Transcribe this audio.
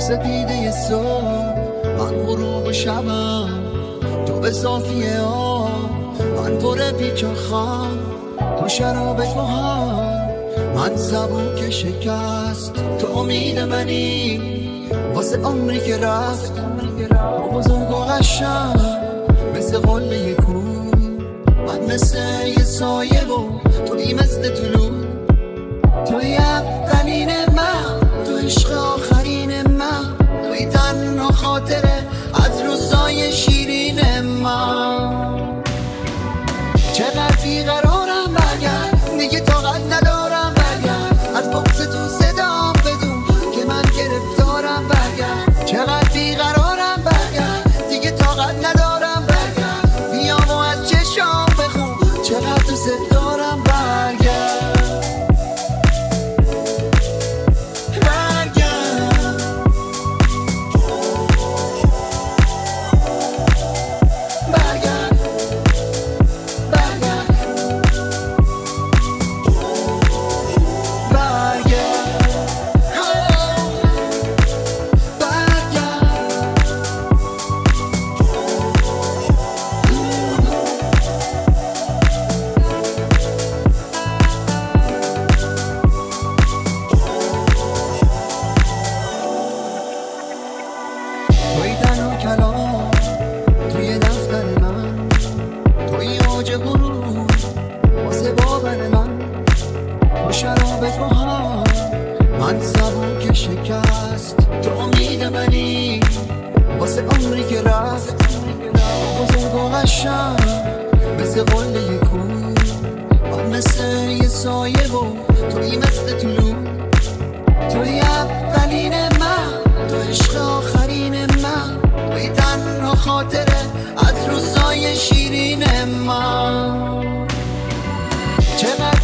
سپیده صبح من غروب شبم، تو به صافیه ها من پر پیچ و خم، تو شراب کهن من زبون که شکست، تو امید منی واسه عمری که رفت، تو بزرگ و قشنگ مثل قله کون، من مثل یه سایه و توی مثل طلوع، توی اولین من، تو عشق آخرین من، توی تنها خاطره از روزای شیرین من. چقدر بیقرارم برگرد، دیگه طاقت ندارم برگرد، از بغض تو صدام بدون که من گرفتارم برگرد. چقدر بیقرارم برگرد، دیگه طاقت ندارم برگرد، بیا و از چشام بخون چقدر دوست دارم برگرد. توی تنها کلام توی دفتر من، توی اوج غروب واسه باور من، تو شراب کهن من زبون که شکست، تو امید منی واسه عمری که رفت، تو بزرگ و قشنگ مثل قله کون، من مثل یه سایه و توی مثل طلوع، توی اولین من، تو عشق آخرین من، توی تنها خاطره از روزای شیرین من. چقدر